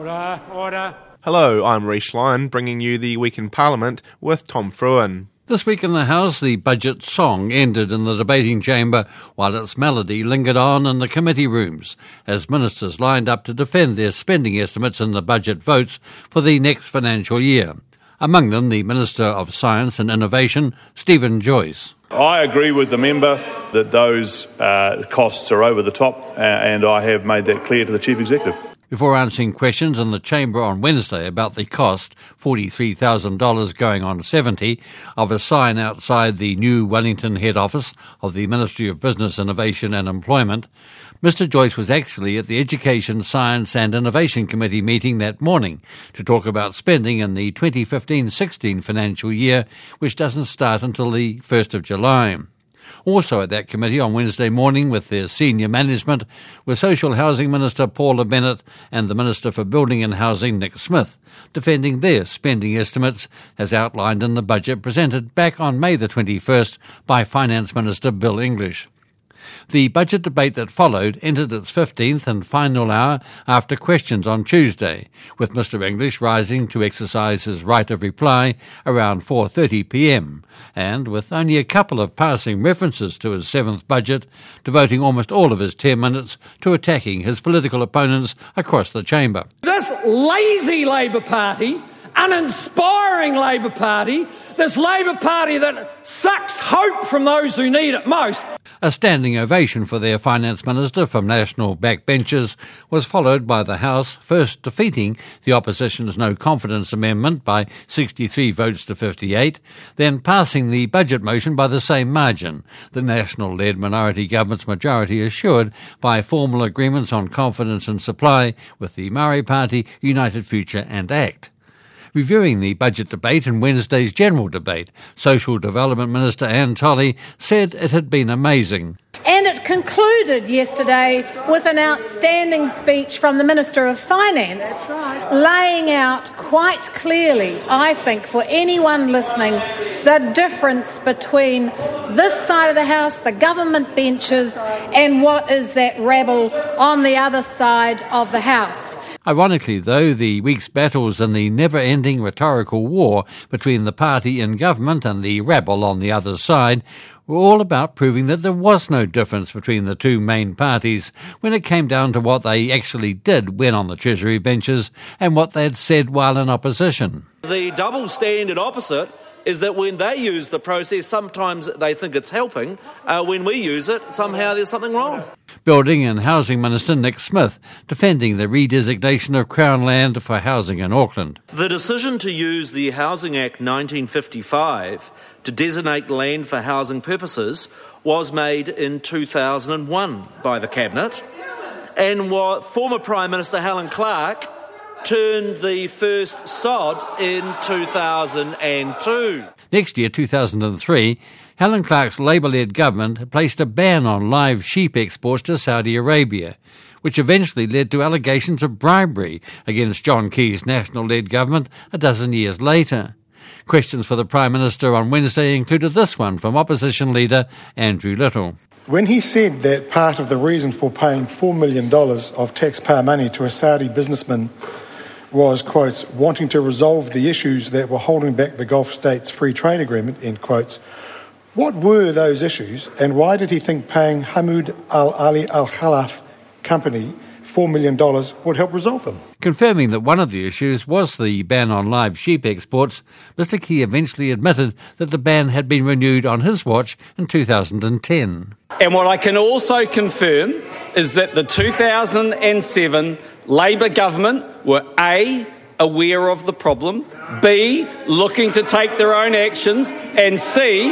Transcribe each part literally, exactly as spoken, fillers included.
Order, order. Hello, I'm Rhys Lyon, bringing you the Week in Parliament with Tom Fruin. This week in the House, the budget song ended in the debating chamber while its melody lingered on in the committee rooms as ministers lined up to defend their spending estimates in the budget votes for the next financial year. Among them, the Minister of Science and Innovation, Stephen Joyce. I agree with the member that those uh, costs are over the top, uh, and I have made that clear to the Chief Executive. Before answering questions in the chamber on Wednesday about the cost, forty-three thousand dollars going on seventy dollars, of a sign outside the new Wellington head office of the Ministry of Business, Innovation and Employment, Mister Joyce was actually at the Education, Science and Innovation Committee meeting that morning to talk about spending in the twenty fifteen sixteen financial year, which doesn't start until the first of July. Also at that committee on Wednesday morning with their senior management were Social Housing Minister Paula Bennett and the Minister for Building and Housing, Nick Smith, defending their spending estimates as outlined in the budget presented back on May the twenty-first by Finance Minister Bill English. The budget debate that followed entered its fifteenth and final hour after questions on Tuesday, with Mister English rising to exercise his right of reply around four thirty p m, and with only a couple of passing references to his seventh budget, devoting almost all of his ten minutes to attacking his political opponents across the chamber. This lazy Labour Party, uninspiring Labour Party, this Labour Party that sucks hope from those who need it most. A standing ovation for their finance minister from national backbenchers was followed by the House first defeating the opposition's no confidence amendment by sixty-three votes to fifty-eight, then passing the budget motion by the same margin, the national-led minority government's majority assured by formal agreements on confidence and supply with the Maori Party, United Future and ACT. Reviewing the budget debate and Wednesday's general debate, Social Development Minister Anne Tolley said it had been amazing. And it concluded yesterday with an outstanding speech from the Minister of Finance, laying out quite clearly, I think, for anyone listening, the difference between this side of the House, the government benches, and what is that rabble on the other side of the House. Ironically, though, the week's battles in the never-ending rhetorical war between the party in government and the rabble on the other side were all about proving that there was no difference between the two main parties when it came down to what they actually did when on the Treasury benches and what they had said while in opposition. The double standard opposite is that when they use the process, sometimes they think it's helping. Uh, when we use it, somehow there's something wrong. Building and Housing Minister Nick Smith defending the redesignation of Crown land for housing in Auckland. The decision to use the Housing Act nineteen fifty-five to designate land for housing purposes was made in two thousand one by the Cabinet, and what former Prime Minister Helen Clark turned the first sod in two thousand two. Next year, two thousand three, Helen Clark's Labour-led government placed a ban on live sheep exports to Saudi Arabia, which eventually led to allegations of bribery against John Key's national-led government a dozen years later. Questions for the Prime Minister on Wednesday included this one from opposition leader Andrew Little. When he said that part of the reason for paying four million dollars of taxpayer money to a Saudi businessman was, quotes, wanting to resolve the issues that were holding back the Gulf states' free trade agreement, end quotes, what were those issues and why did he think paying Hamoud Al Ali Al Khalaf company four million dollars would help resolve them? Confirming that one of the issues was the ban on live sheep exports, Mister Key eventually admitted that the ban had been renewed on his watch in two thousand ten. And what I can also confirm is that the two thousand seven Labour government were A, aware of the problem, B, looking to take their own actions, and C,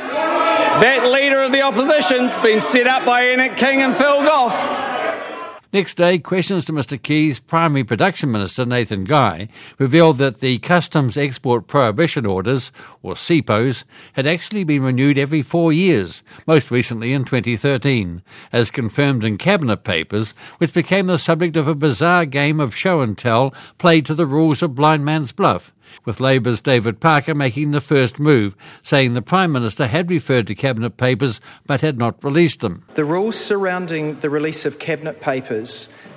that leader of the opposition's been set up by Enoch King and Phil Goff. Next day, questions to Mister Key's Primary Production Minister, Nathan Guy, revealed that the Customs Export Prohibition Orders, or C E P Os, had actually been renewed every four years, most recently in twenty thirteen, as confirmed in Cabinet papers, which became the subject of a bizarre game of show and tell played to the rules of blind man's bluff, with Labour's David Parker making the first move, saying the Prime Minister had referred to Cabinet papers but had not released them. The rules surrounding the release of Cabinet papers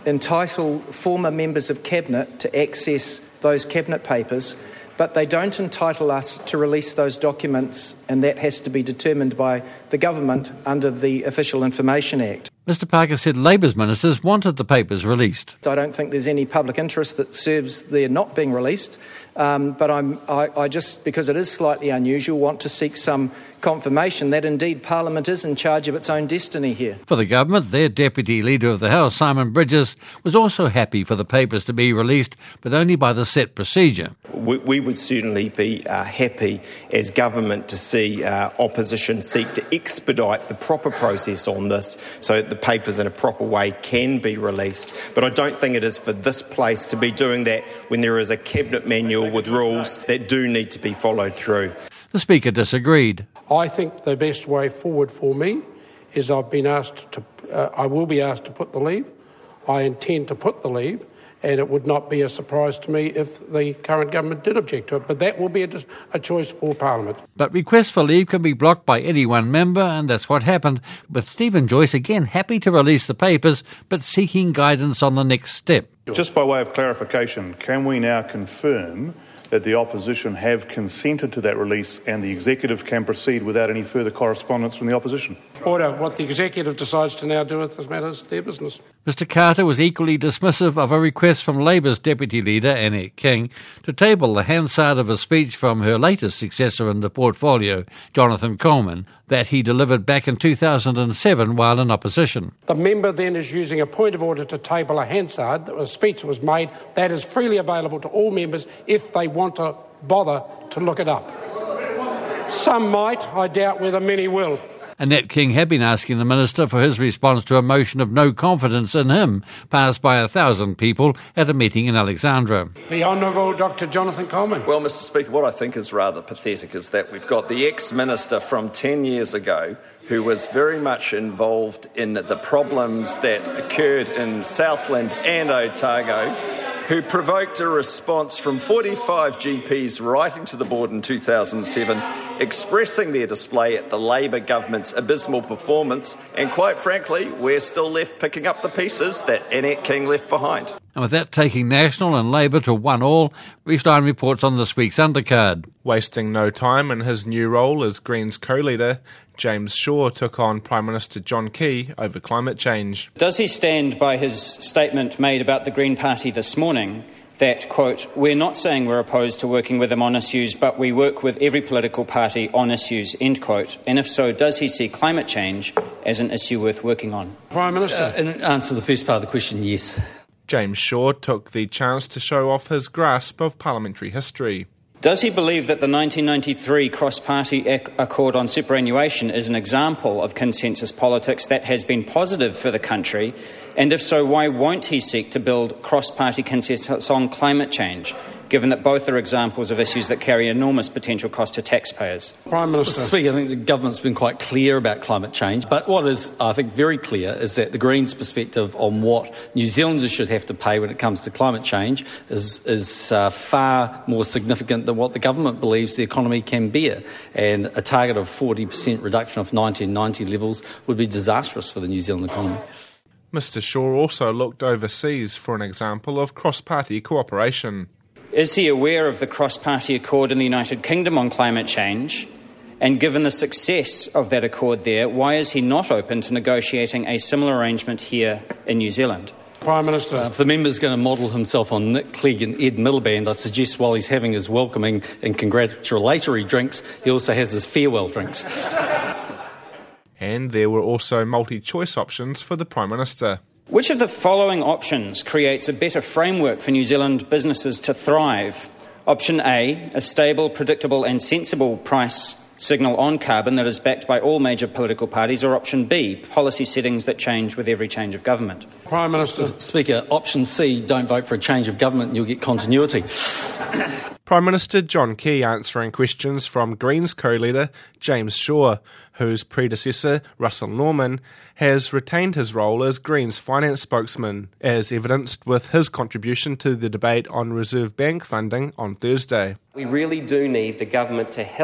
entitle former members of Cabinet to access those Cabinet papers, but they don't entitle us to release those documents, and that has to be determined by the government under the Official Information Act. Mister Parker said Labour's ministers wanted the papers released. I don't think there's any public interest that serves their not being released, um, but I'm, I, I just, because it is slightly unusual, want to seek some confirmation that indeed Parliament is in charge of its own destiny here. For the government, their Deputy Leader of the House, Simon Bridges, was also happy for the papers to be released, but only by the set procedure. We, we would certainly be uh, happy as government to see uh, opposition seek to expedite the proper process on this so that the papers in a proper way can be released. But I don't think it is for this place to be doing that when there is a Cabinet manual with rules that do need to be followed through. The Speaker disagreed. I think the best way forward for me is I've been asked to, uh, I will be asked to put the leave. I intend to put the leave, and it would not be a surprise to me if the current government did object to it. But that will be a, a choice for Parliament. But requests for leave can be blocked by any one member, and that's what happened, with Stephen Joyce again happy to release the papers, but seeking guidance on the next step. Just by way of clarification, can we now confirm that the opposition have consented to that release and the executive can proceed without any further correspondence from the opposition? Order. What the executive decides to now do with this matter is their business. Mister Carter was equally dismissive of a request from Labour's Deputy Leader, Annette King, to table the Hansard of a speech from her latest successor in the portfolio, Jonathan Coleman, that he delivered back in two thousand seven while in opposition. The member then is using a point of order to table a Hansard, a speech that was made, that is freely available to all members if they want to bother to look it up. Some might, I doubt whether many will. Annette King had been asking the Minister for his response to a motion of no confidence in him, passed by a thousand people at a meeting in Alexandra. The Honourable Doctor Jonathan Coleman. Well, Mister Speaker, what I think is rather pathetic is that we've got the ex-minister from ten years ago who was very much involved in the problems that occurred in Southland and Otago, who provoked a response from forty-five G Ps writing to the board in two thousand seven, expressing their display at the Labour government's abysmal performance, and quite frankly, we're still left picking up the pieces that Annette King left behind. And with that taking National and Labour to one all, Rhys-Lyon reports on this week's undercard. Wasting no time in his new role as Greens co-leader, James Shaw took on Prime Minister John Key over climate change. Does he stand by his statement made about the Green Party this morning that, quote, we're not saying we're opposed to working with them on issues, but we work with every political party on issues, end quote? And if so, does he see climate change as an issue worth working on? Prime Minister. Uh, in answer to the first part of the question, yes. James Shaw took the chance to show off his grasp of parliamentary history. Does he believe that the nineteen ninety-three cross-party ac- accord on superannuation is an example of consensus politics that has been positive for the country? And if so, why won't he seek to build cross-party consensus on climate change, given that both are examples of issues that carry enormous potential cost to taxpayers? Prime Minister. Mister Speaker, I think the government's been quite clear about climate change, but what is, I think, very clear is that the Greens' perspective on what New Zealanders should have to pay when it comes to climate change is, is uh, far more significant than what the government believes the economy can bear. And a target of forty percent reduction of nineteen ninety levels would be disastrous for the New Zealand economy. Mister Shaw also looked overseas for an example of cross-party cooperation. Is he aware of the cross-party accord in the United Kingdom on climate change? And given the success of that accord there, why is he not open to negotiating a similar arrangement here in New Zealand? Prime Minister. Uh, if the member's going to model himself on Nick Clegg and Ed Miliband, I suggest while he's having his welcoming and congratulatory drinks, he also has his farewell drinks. And there were also multi-choice options for the Prime Minister. Which of the following options creates a better framework for New Zealand businesses to thrive? Option A, a stable, predictable and sensible price signal on carbon that is backed by all major political parties, or option B, policy settings that change with every change of government? Prime Minister. Speaker, option C, don't vote for a change of government and you'll get continuity. Prime Minister John Key answering questions from Greens co-leader James Shaw, whose predecessor, Russell Norman, has retained his role as Greens finance spokesman, as evidenced with his contribution to the debate on Reserve Bank funding on Thursday. We really do need the government to help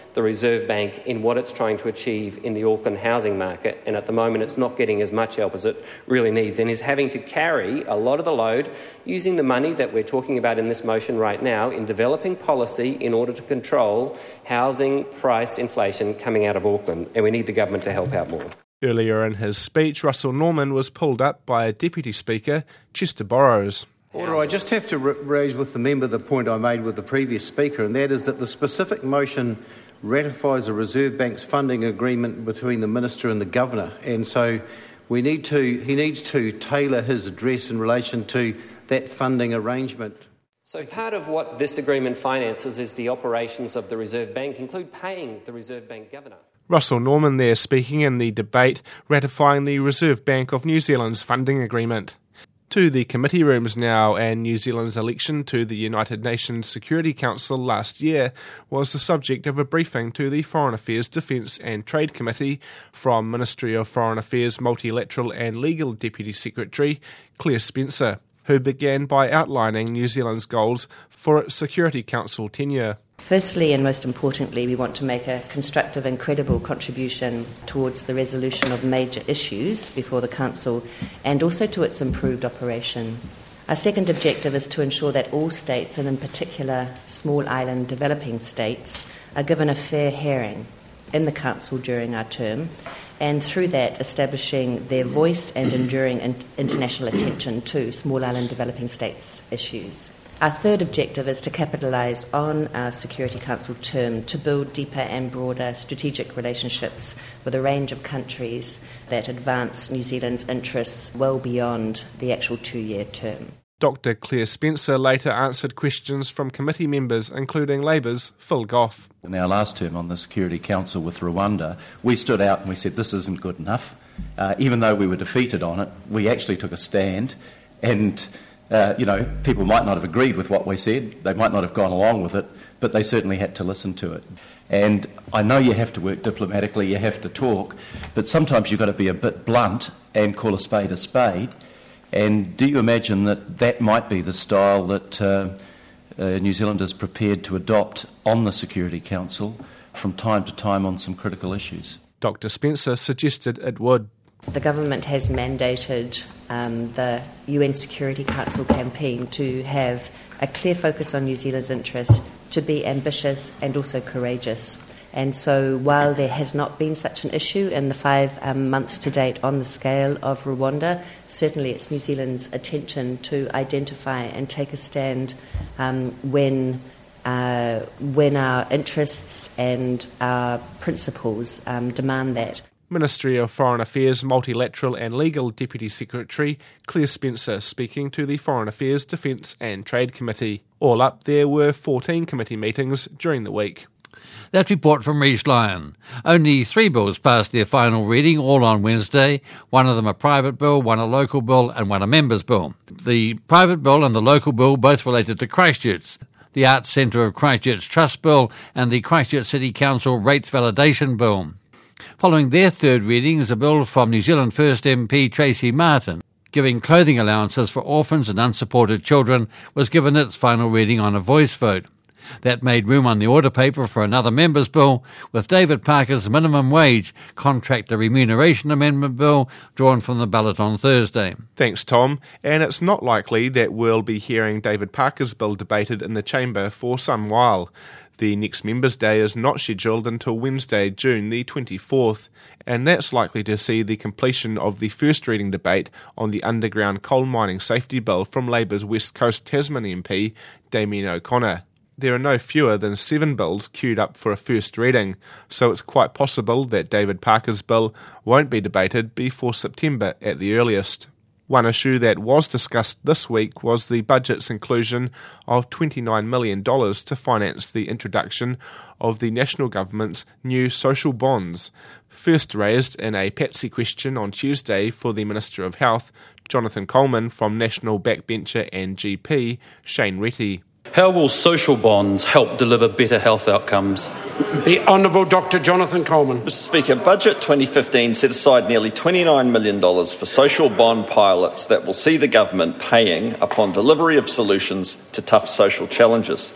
the Reserve Bank in what it's trying to achieve in the Auckland housing market, and at the moment it's not getting as much help as it really needs, and is having to carry a lot of the load using the money that we're talking about in this motion right now in developing policy in order to control housing price inflation coming out of Auckland, and we need the government to help out more. Earlier in his speech, Russell Norman was pulled up by Deputy Speaker Chester Borrows. Order, I just have to raise with the member the point I made with the previous speaker, and that is that the specific motion ratifies the Reserve Bank's funding agreement between the Minister and the Governor, and so we need to he needs to tailor his address in relation to that funding arrangement. So part of what this agreement finances is the operations of the Reserve Bank, include paying the Reserve Bank Governor. Russell Norman there speaking in the debate ratifying the Reserve Bank of New Zealand's funding agreement. To the committee rooms now, and New Zealand's election to the United Nations Security Council last year was the subject of a briefing to the Foreign Affairs, Defence and Trade Committee from Ministry of Foreign Affairs Multilateral and Legal Deputy Secretary Claire Spencer, who began by outlining New Zealand's goals for its Security Council tenure. Firstly, and most importantly, we want to make a constructive and credible contribution towards the resolution of major issues before the Council and also to its improved operation. Our second objective is to ensure that all states, and in particular small island developing states, are given a fair hearing in the Council during our term, and through that establishing their voice and enduring in- international attention to small island developing states issues. Our third objective is to capitalise on our Security Council term to build deeper and broader strategic relationships with a range of countries that advance New Zealand's interests well beyond the actual two-year term. Doctor Claire Spencer later answered questions from committee members, including Labour's Phil Goff. In our last term on the Security Council with Rwanda, we stood out and we said this isn't good enough. Uh, even though we were defeated on it, we actually took a stand and... Uh, you know, people might not have agreed with what we said, they might not have gone along with it, but they certainly had to listen to it. And I know you have to work diplomatically, you have to talk, but sometimes you've got to be a bit blunt and call a spade a spade. And do you imagine that that might be the style that uh, uh, New Zealand is prepared to adopt on the Security Council from time to time on some critical issues? Doctor Spencer suggested it would. The government has mandated um, the U N Security Council campaign to have a clear focus on New Zealand's interests, to be ambitious and also courageous. And so while there has not been such an issue in the five um, months to date on the scale of Rwanda, certainly it's New Zealand's attention to identify and take a stand um, when uh, when our interests and our principles um, demand that. Ministry of Foreign Affairs Multilateral and Legal Deputy Secretary Claire Spencer speaking to the Foreign Affairs, Defence and Trade Committee. All up, there were fourteen committee meetings during the week. That report from Rhys Lyon. Only three bills passed their final reading, all on Wednesday. One of them a private bill, one a local bill and one a members' bill. The private bill and the local bill both related to Christchurch. The Arts Centre of Christchurch Trust Bill and the Christchurch City Council Rates Validation Bill. Following their third reading is a bill from New Zealand First M P Tracy Martin, giving clothing allowances for orphans and unsupported children, was given its final reading on a voice vote. That made room on the order paper for another members' bill, with David Parker's minimum wage contractor remuneration amendment bill drawn from the ballot on Thursday. Thanks, Tom. And it's not likely that we'll be hearing David Parker's bill debated in the chamber for some while. The next Members' Day is not scheduled until Wednesday, June the twenty-fourth, and that's likely to see the completion of the first reading debate on the underground coal mining safety bill from Labour's West Coast Tasman M P, Damien O'Connor. There are no fewer than seven bills queued up for a first reading, so it's quite possible that David Parker's bill won't be debated before September at the earliest. One issue that was discussed this week was the budget's inclusion of twenty-nine million dollars to finance the introduction of the national government's new social bonds, first raised in a Patsy question on Tuesday for the Minister of Health, Jonathan Coleman, from National Backbencher and G P, Shane Retty. How will social bonds help deliver better health outcomes? The Honourable Doctor Jonathan Coleman. Mister Speaker, Budget twenty fifteen set aside nearly twenty-nine million dollars for social bond pilots that will see the government paying upon delivery of solutions to tough social challenges.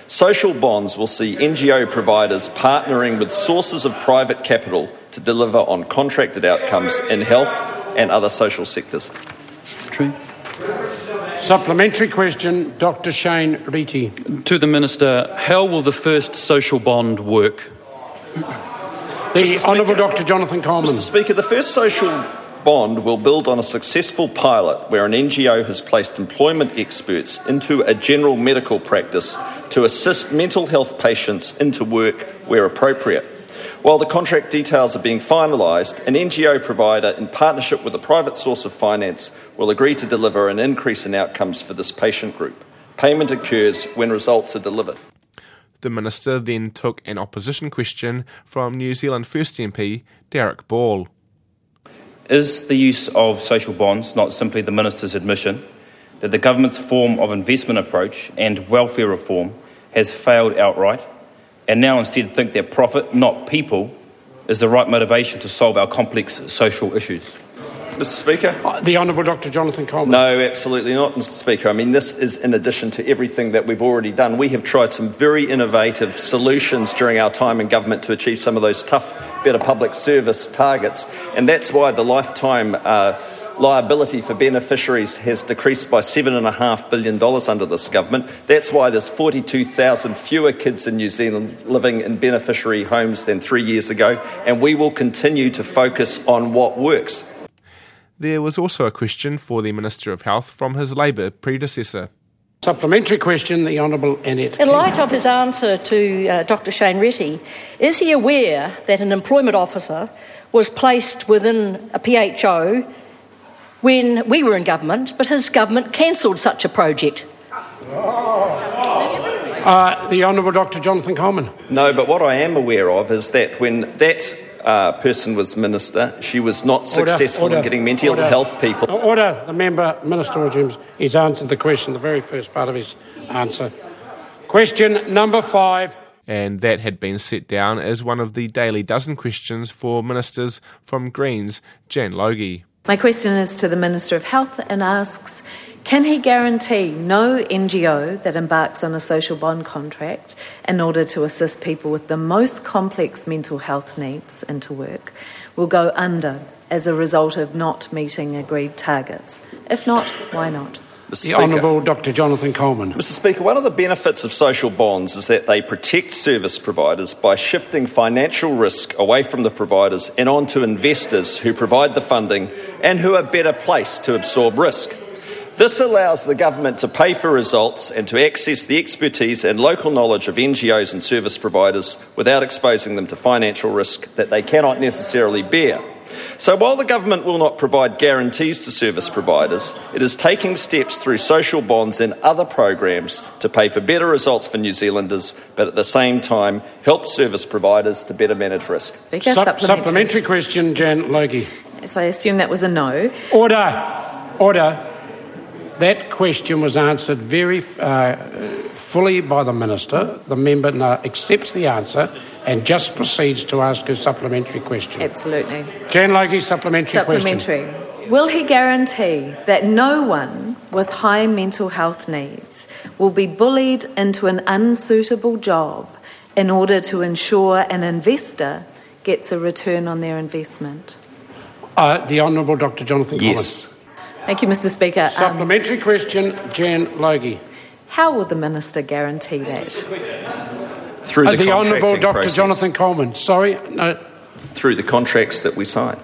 Social bonds will see N G O providers partnering with sources of private capital to deliver on contracted outcomes in health and other social sectors. True. Supplementary question, Doctor Shane Reti. To the Minister, how will the first social bond work? The Honourable Doctor Jonathan Coleman. Mister Speaker, the first social bond will build on a successful pilot where an N G O has placed employment experts into a general medical practice to assist mental health patients into work where appropriate. While the contract details are being finalised, an N G O provider, in partnership with a private source of finance, will agree to deliver an increase in outcomes for this patient group. Payment occurs when results are delivered. The Minister then took an opposition question from New Zealand First M P Derek Ball. Is the use of social bonds not simply the Minister's admission that the government's form of investment approach and welfare reform has failed outright, and now instead think that profit, not people, is the right motivation to solve our complex social issues? Mister Speaker? Uh, the Honourable Doctor Jonathan Coleman. No, absolutely not, Mister Speaker. I mean, this is in addition to everything that we've already done. We have tried some very innovative solutions during our time in government to achieve some of those tough, better public service targets, and that's why the lifetime uh, liability for beneficiaries has decreased by seven point five billion dollars under this government. That's why there's forty-two thousand fewer kids in New Zealand living in beneficiary homes than three years ago, and we will continue to focus on what works. There was also a question for the Minister of Health from his Labour predecessor. Supplementary question, the Honourable Annette. In light of his answer to uh, Doctor Shane Reti, is he aware that an employment officer was placed within a P H O when we were in government, but his government cancelled such a project? Uh, the Honourable Doctor Jonathan Coleman. No, but what I am aware of is that when that uh, person was Minister, she was not successful order, in getting mental order, health people. Order. The member, Minister resumes. He's answered the question, the very first part of his answer. Question number five. And that had been set down as one of the Daily Dozen questions for ministers from Greens, Jan Logie. My question is to the Minister of Health and asks, can he guarantee no N G O that embarks on a social bond contract in order to assist people with the most complex mental health needs into work will go under as a result of not meeting agreed targets? If not, why not? The Honourable Doctor Jonathan Coleman. Mister Speaker, one of the benefits of social bonds is that they protect service providers by shifting financial risk away from the providers and onto investors who provide the funding and who are better placed to absorb risk. This allows the government to pay for results and to access the expertise and local knowledge of N G Os and service providers without exposing them to financial risk that they cannot necessarily bear. So while the government will not provide guarantees to service providers, it is taking steps through social bonds and other programs to pay for better results for New Zealanders, but at the same time help service providers to better manage risk. Sup- supplementary. supplementary question, Jan Logie. Yes, I assume that was a no. Order. Order. That question was answered very uh, fully by the Minister. The member now accepts the answer and just proceeds to ask her supplementary question. Absolutely. Jan Logie, supplementary, supplementary question. Supplementary. Will he guarantee that no one with high mental health needs will be bullied into an unsuitable job in order to ensure an investor gets a return on their investment? Uh, the Honourable Doctor Jonathan Coleman. Yes. Thank you, Mister Speaker. Supplementary um, question, Jan Logie. How will the Minister guarantee that? Through the, uh, the Honourable Doctor process. Jonathan Coleman. Sorry, no. Through the contracts that we sign.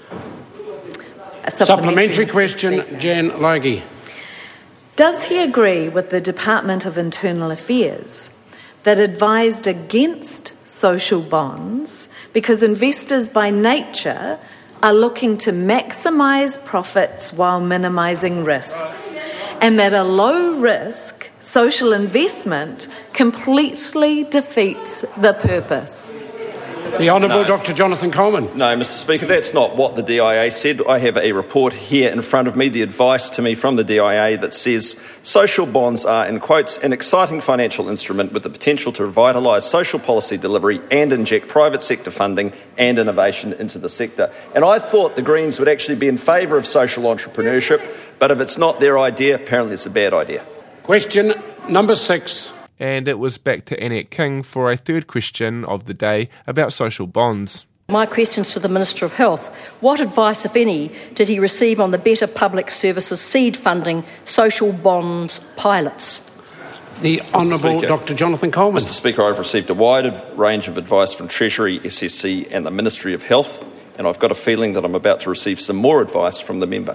A supplementary, supplementary question, Jan Logie. Does he agree with the Department of Internal Affairs that advised against social bonds because investors by nature are looking to maximise profits while minimising risks, and that a low-risk social investment completely defeats the purpose? The Honourable No. Doctor Jonathan Coleman. No, Mister Speaker, that's not what the D I A said. I have a report here in front of me, the advice to me from the D I A that says social bonds are, in quotes, an exciting financial instrument with the potential to revitalise social policy delivery and inject private sector funding and innovation into the sector. And I thought the Greens would actually be in favour of social entrepreneurship, but if it's not their idea, apparently it's a bad idea. Question number six. And it was back to Annette King for a third question of the day about social bonds. My questions to the Minister of Health. What advice, if any, did he receive on the Better Public Services seed funding social bonds pilots? The Honourable Doctor Jonathan Coleman. Mister Speaker, I've received a wide range of advice from Treasury, S S C and the Ministry of Health, and I've got a feeling that I'm about to receive some more advice from the member.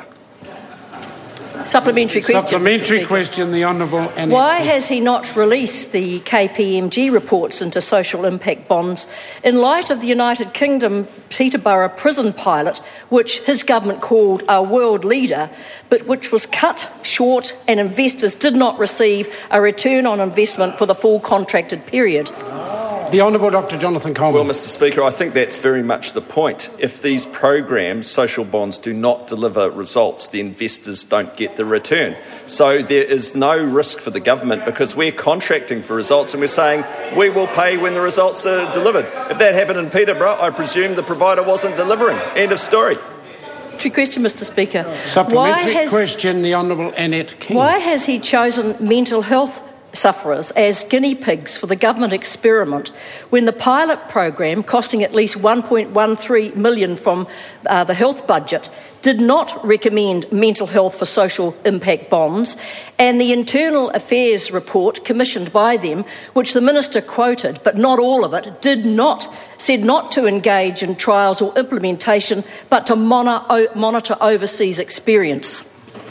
Supplementary question. Supplementary question, the Honourable Annette. Why has he not released the K P M G reports into social impact bonds in light of the United Kingdom Peterborough prison pilot, which his government called a world leader, but which was cut short and investors did not receive a return on investment for the full contracted period? The Honourable Doctor Jonathan Coleman. Well, Mister Speaker, I think that's very much the point. If these programs, social bonds, do not deliver results, the investors don't get the return. So there is no risk for the government because we're contracting for results and we're saying we will pay when the results are delivered. If that happened in Peterborough, I presume the provider wasn't delivering. End of story. Question, Mister Speaker. Supplementary has, question, the Honourable Annette King. Why has he chosen mental health sufferers as guinea pigs for the government experiment when the pilot program, costing at least one point one three million dollars from uh, the health budget, did not recommend mental health for social impact bonds, and the Internal Affairs report commissioned by them, which the Minister quoted, but not all of it, did not, said not to engage in trials or implementation, but to monitor, monitor overseas experience?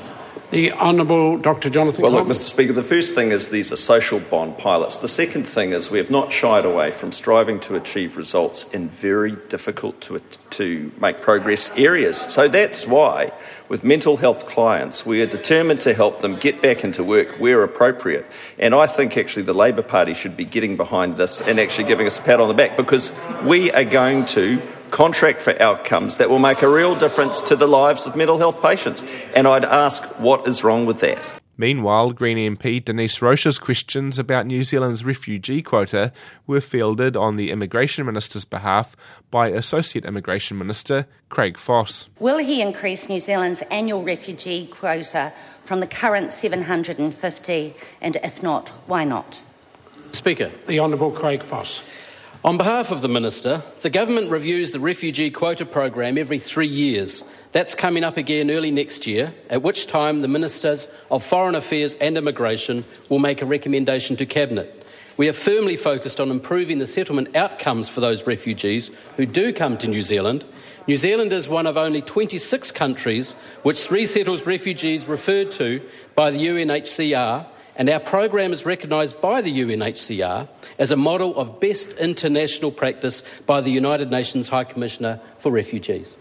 The Honourable Doctor Jonathan Well, look, Coleman. Mister Speaker, the first thing is these are social bond pilots. The second thing is we have not shied away from striving to achieve results in very difficult to, to make progress areas. So that's why, with mental health clients, we are determined to help them get back into work where appropriate. And I think actually the Labour Party should be getting behind this and actually giving us a pat on the back because we are going to contract for outcomes that will make a real difference to the lives of mental health patients. And I'd ask, what is wrong with that? Meanwhile, Green M P Denise Roche's questions about New Zealand's refugee quota were fielded on the Immigration Minister's behalf by Associate Immigration Minister Craig Foss. Will he increase New Zealand's annual refugee quota from the current seven hundred fifty, and if not, why not? Speaker. The Honourable Craig Foss. On behalf of the Minister, the Government reviews the refugee quota program every three years. That's coming up again early next year, at which time the Ministers of Foreign Affairs and Immigration will make a recommendation to Cabinet. We are firmly focused on improving the settlement outcomes for those refugees who do come to New Zealand. New Zealand is one of only twenty-six countries which resettles refugees referred to by the U N H C R, and our program is recognised by the U N H C R as a model of best international practice by the United Nations High Commissioner for Refugees.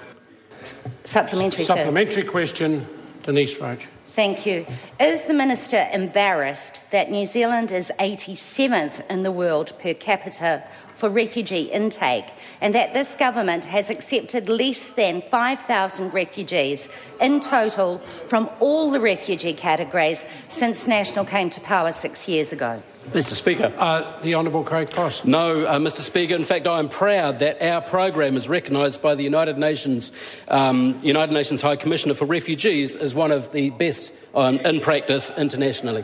Supplementary, Supplementary sir. question, Denise Roche. Thank you. Is the Minister embarrassed that New Zealand is eighty-seventh in the world per capita for refugee intake and that this government has accepted less than five thousand refugees in total from all the refugee categories since National came to power six years ago? Mister Speaker. Uh, the Honourable Craig Foss. No, uh, Mister Speaker. In fact, I am proud that our program is recognised by the United Nations um, United Nations High Commissioner for Refugees as one of the best um, in practice internationally.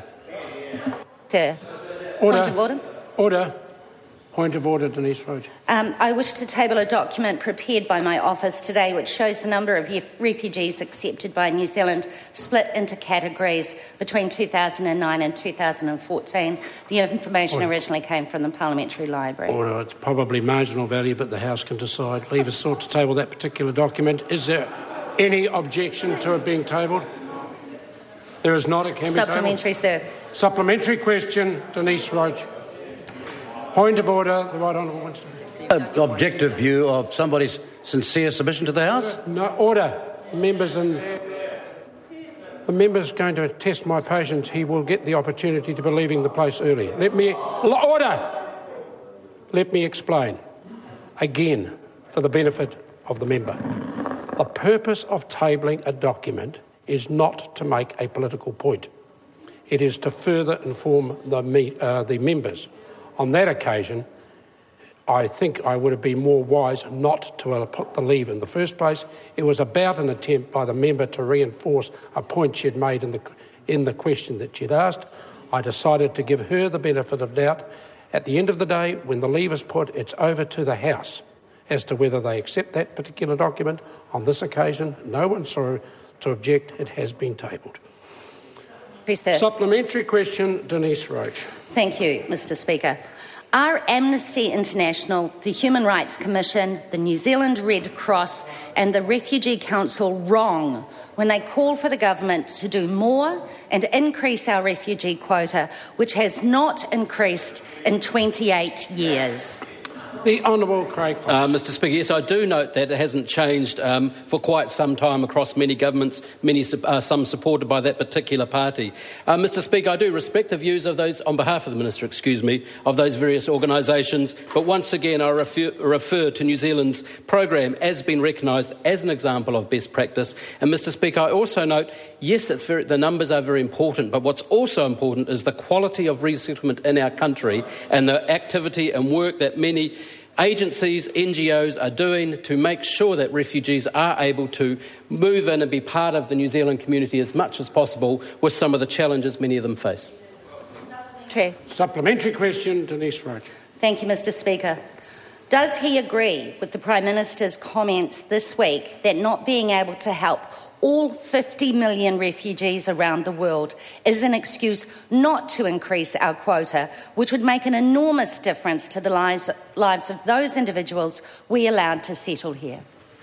Sir. Order. Point of order. Order. Point of order, Denise Roche. Um, I wish to table a document prepared by my office today which shows the number of refugees accepted by New Zealand split into categories between two thousand nine and two thousand fourteen. The information Order. originally came from the Parliamentary Library. Order. It's probably marginal value, but the House can decide. Leave us sought to table that particular document. Is there any objection to it being tabled? There is not. It can be tabled. Supplementary, sir. Supplementary question, Denise Roche. Point of order, the Right Honourable Winston. An objective view of somebody's sincere submission to the House? No, order. Members and the member's going to test my patience. He will get the opportunity to be leaving the place early. Let me... Order! Let me explain. Again, for the benefit of the member. The purpose of tabling a document is not to make a political point. It is to further inform the, me, uh, the members. On that occasion, I think I would have been more wise not to have put the leave in the first place. It was about an attempt by the member to reinforce a point she'd made in the, in the question that she'd asked. I decided to give her the benefit of doubt. At the end of the day, when the leave is put, it's over to the House as to whether they accept that particular document. On this occasion, no one saw to object. It has been tabled. Professor. Supplementary question, Denise Roach. Thank you, Mister Speaker. Are Amnesty International, the Human Rights Commission, the New Zealand Red Cross and the Refugee Council wrong when they call for the government to do more and increase our refugee quota, which has not increased in twenty-eight years? The Honourable Craig Foss. Uh, Mister Speaker, yes, I do note that it hasn't changed um, for quite some time across many governments, many uh, some supported by that particular party. Uh, Mister Speaker, I do respect the views of those, on behalf of the Minister, excuse me, of those various organisations, but once again I refer, refer to New Zealand's program as being recognised as an example of best practice. And Mister Speaker, I also note, yes, it's very, the numbers are very important, but what's also important is the quality of resettlement in our country and the activity and work that many agencies, N G Os are doing to make sure that refugees are able to move in and be part of the New Zealand community as much as possible with some of the challenges many of them face. Chair. Supplementary question, Denise Roach. Thank you, Mister Speaker. Does he agree with the Prime Minister's comments this week that not being able to help all fifty million refugees around the world is an excuse not to increase our quota, which would make an enormous difference to the lives, lives of those individuals we allowed to settle here?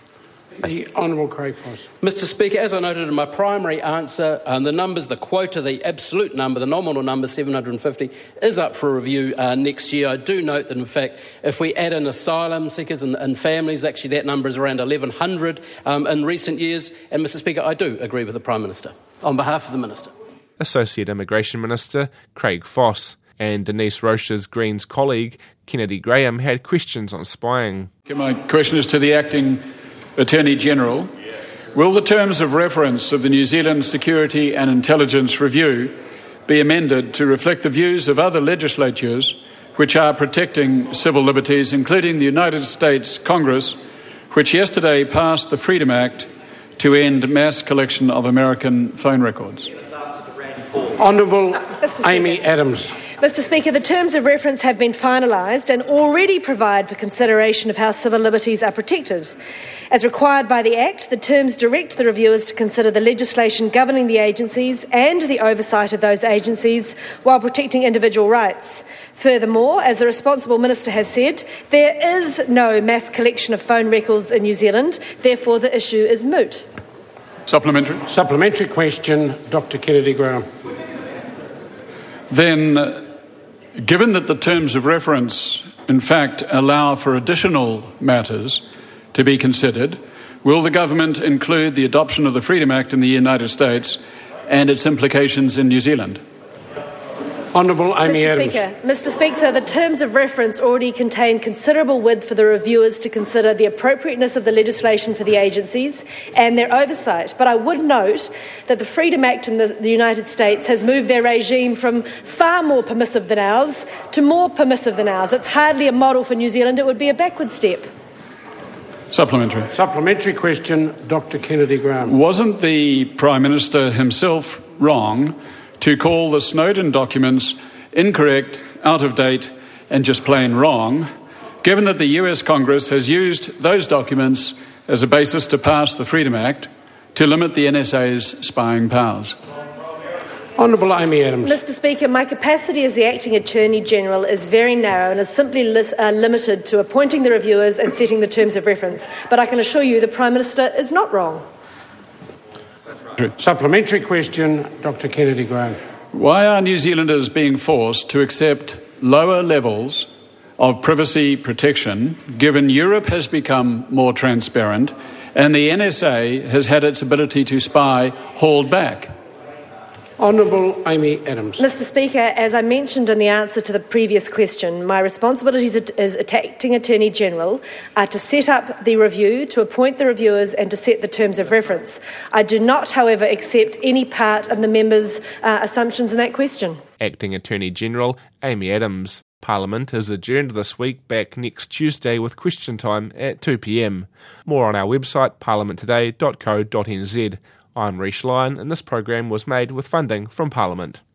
The Honourable Craig Foss. Mister Speaker, as I noted in my primary answer, um, the numbers, the quota, the absolute number, the nominal number, seven hundred fifty, is up for review uh, next year. I do note that, in fact, if we add in asylum seekers and, and families, actually that number is around eleven hundred um, in recent years. And, Mister Speaker, I do agree with the Prime Minister, on behalf of the Minister. Associate Immigration Minister Craig Foss. And Denise Roche's Greens colleague, Kennedy Graham, had questions on spying. My question is to the Acting Attorney-General. Will the terms of reference of the New Zealand Security and Intelligence Review be amended to reflect the views of other legislatures which are protecting civil liberties, including the United States Congress, which yesterday passed the Freedom Act to end mass collection of American phone records? Honourable Amy Adams. Mister Speaker, the terms of reference have been finalised and already provide for consideration of how civil liberties are protected. As required by the Act, the terms direct the reviewers to consider the legislation governing the agencies and the oversight of those agencies while protecting individual rights. Furthermore, as the responsible minister has said, there is no mass collection of phone records in New Zealand, therefore the issue is moot. Supplementary. Supplementary question, Doctor Kennedy Graham. Then, uh, given that the terms of reference, in fact, allow for additional matters to be considered, will the government include the adoption of the Freedom Act in the United States and its implications in New Zealand? Honourable Amy Mister Adams. Speaker, Mister Speaker, the terms of reference already contain considerable width for the reviewers to consider the appropriateness of the legislation for the agencies and their oversight. But I would note that the Freedom Act in the, the United States has moved their regime from far more permissive than ours to more permissive than ours. It's hardly a model for New Zealand. It would be a backward step. Supplementary. Supplementary question, Doctor Kennedy Graham. Wasn't the Prime Minister himself wrong to call the Snowden documents incorrect, out of date and just plain wrong, given that the U S Congress has used those documents as a basis to pass the Freedom Act to limit the N S A's spying powers? Honourable Amy Adams. Mister Speaker, my capacity as the Acting Attorney-General is very narrow and is simply lis- uh, limited to appointing the reviewers and setting the terms of reference. But I can assure you the Prime Minister is not wrong. Supplementary question, Doctor Kennedy Graham. Why are New Zealanders being forced to accept lower levels of privacy protection, given Europe has become more transparent and the N S A has had its ability to spy hauled back? Honourable Amy Adams. Mister Speaker, as I mentioned in the answer to the previous question, my responsibilities as Acting Attorney-General are to set up the review, to appoint the reviewers and to set the terms of reference. I do not, however, accept any part of the members' uh, assumptions in that question. Acting Attorney-General Amy Adams. Parliament is adjourned this week, back next Tuesday with question time at two p m. More on our website, parliament today dot co dot n z. I'm Rhys Lyon, and this program was made with funding from Parliament.